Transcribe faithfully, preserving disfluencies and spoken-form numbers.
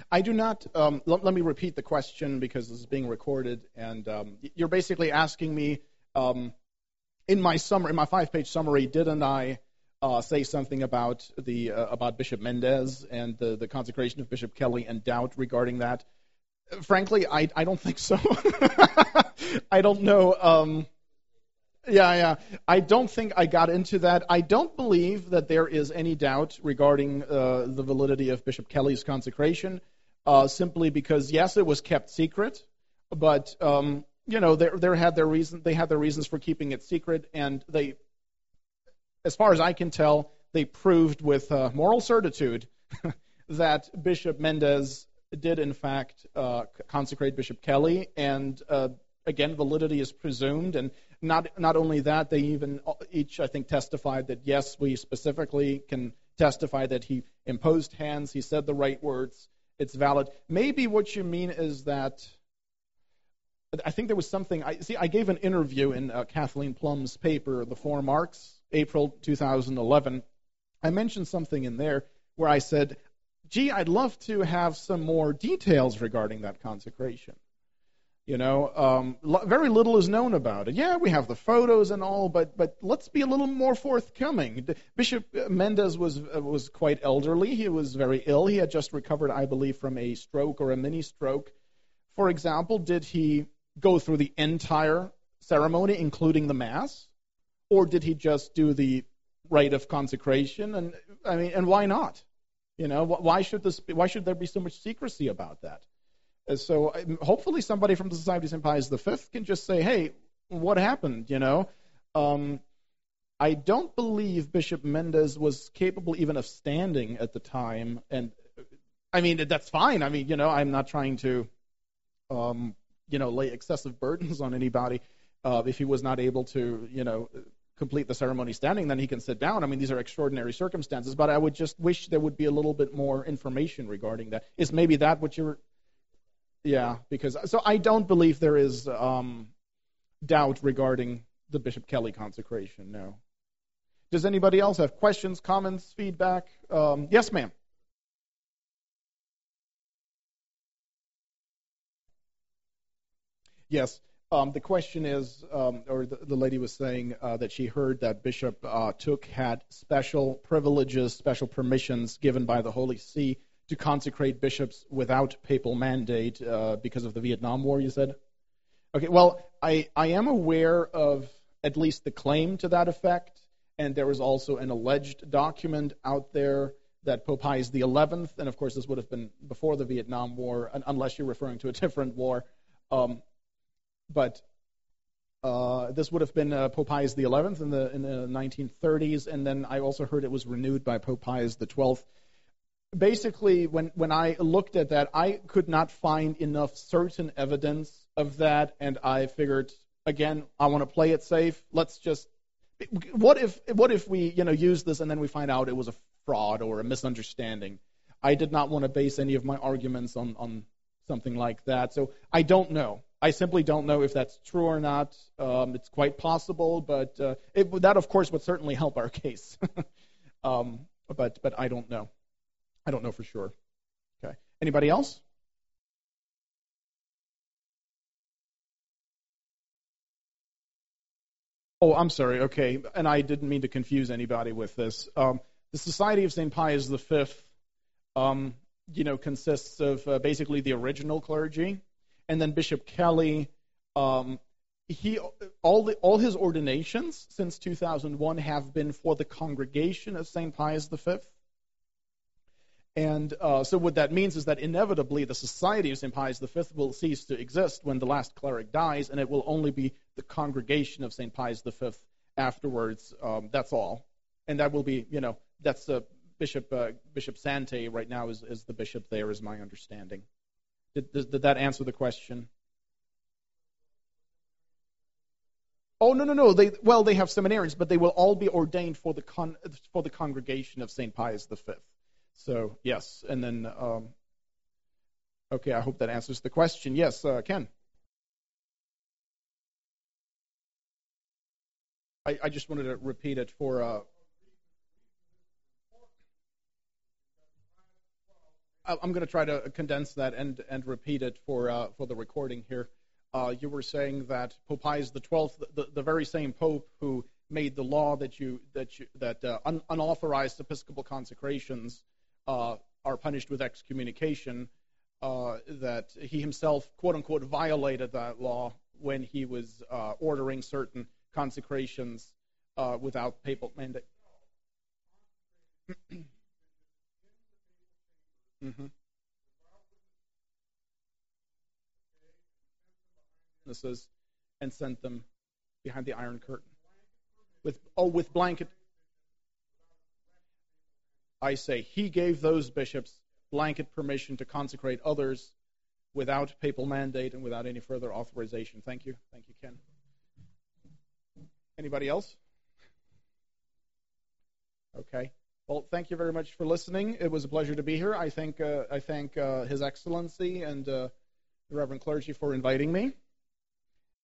I do not. Um, let, let me repeat the question because this is being recorded, and um, you're basically asking me um, in my summary, in my five-page summary, didn't I uh, say something about the uh, about Bishop Mendez and the, the consecration of Bishop Kelly and doubt regarding that? Frankly, I I don't think so. I don't know. Um, Yeah, yeah. I don't think I got into that. I don't believe that there is any doubt regarding uh, the validity of Bishop Kelly's consecration, uh, simply because, yes, it was kept secret, but um, you know, they, they had their reason. They had their reasons for keeping it secret, and they, as far as I can tell, they proved with uh, moral certitude that Bishop Mendez did, in fact, uh, consecrate Bishop Kelly, and uh, again, validity is presumed, and not not only that, they even each, I think, testified that, yes, we specifically can testify that he imposed hands, he said the right words, it's valid. Maybe what you mean is that, I think there was something, I see, I gave an interview in uh, Kathleen Plum's paper, The Four Marks, April two thousand eleven. I mentioned something in there where I said, gee, I'd love to have some more details regarding that consecration. You know, um, lo- very little is known about it. Yeah, we have the photos and all, but but let's be a little more forthcoming. D- Bishop Mendez was uh, was quite elderly. He was very ill. He had just recovered, I believe, from a stroke or a mini stroke. For example, did he go through the entire ceremony, including the Mass, or did he just do the rite of consecration? And I mean, and why not? You know, wh- why should this? Be, why should there be so much secrecy about that? So hopefully somebody from the Society of Saint Pius the Fifth can just say, hey, what happened, you know? Um, I don't believe Bishop Mendez was capable even of standing at the time. And, I mean, that's fine. I mean, you know, I'm not trying to, um, you know, lay excessive burdens on anybody. Uh, if he was not able to, you know, complete the ceremony standing, then he can sit down. I mean, these are extraordinary circumstances. But I would just wish there would be a little bit more information regarding that. Is maybe that what you're... Yeah, because so I don't believe there is um, doubt regarding the Bishop Kelly consecration. No. Does anybody else have questions, comments, feedback? Um, yes, ma'am. Yes. Um, the question is, um, or the, the lady was saying uh, that she heard that Bishop uh, Took had special privileges, special permissions given by the Holy See to consecrate bishops without papal mandate uh, because of the Vietnam War, you said? Okay, well, I, I am aware of at least the claim to that effect, and there was also an alleged document out there that Pope Pius the eleventh, and of course this would have been before the Vietnam War, unless you're referring to a different war, um, but uh, this would have been uh, Pope Pius the eleventh in the, in the nineteen thirties, and then I also heard it was renewed by Pope Pius the twelfth. Basically, when, when I looked at that, I could not find enough certain evidence of that, and I figured, again, I want to play it safe. Let's just, what if what if we, you know, use this and then we find out it was a fraud or a misunderstanding? I did not want to base any of my arguments on, on something like that, so I don't know. I simply don't know if that's true or not. Um, it's quite possible, but uh, it, that, of course, would certainly help our case. um, but but I don't know. I don't know for sure. Okay. Anybody else? Oh, I'm sorry. Okay. And I didn't mean to confuse anybody with this. Um, the Society of Saint Pius the Fifth, um, you know, consists of uh, basically the original clergy, and then Bishop Kelly. Um, he all the all his ordinations since two thousand one have been for the congregation of Saint Pius the Fifth. And uh, so what that means is that inevitably the Society of Saint Pius the Fifth will cease to exist when the last cleric dies, and it will only be the congregation of Saint Pius the Fifth afterwards. Um, that's all. And that will be, you know, that's uh, Bishop uh, Bishop Sante right now is, is the bishop there, is my understanding. Did, did, did that answer the question? Oh, no, no, no. They, well, they have seminarians, but they will all be ordained for the con, for the congregation of Saint Pius the Fifth. So, yes, and then, um, okay, I hope that answers the question. Yes, uh, Ken? I, I just wanted to repeat it for, uh, I'm going to try to condense that and, and repeat it for uh, for the recording here. Uh, you were saying that Pope Pius the twelfth, the, the very same Pope who made the law that you that you, that uh, un, unauthorized Episcopal consecrations uh, are punished with excommunication, uh, that he himself, quote unquote, violated that law when he was uh, ordering certain consecrations uh, without papal mandate. mm-hmm. Witnesses and sent them behind the Iron Curtain with oh with blanket. I say he gave those bishops blanket permission to consecrate others without papal mandate and without any further authorization. Thank you. Thank you, Ken. Anybody else? Okay. Well, thank you very much for listening. It was a pleasure to be here. I thank uh, I thank uh, His Excellency and uh, the Reverend Clergy for inviting me.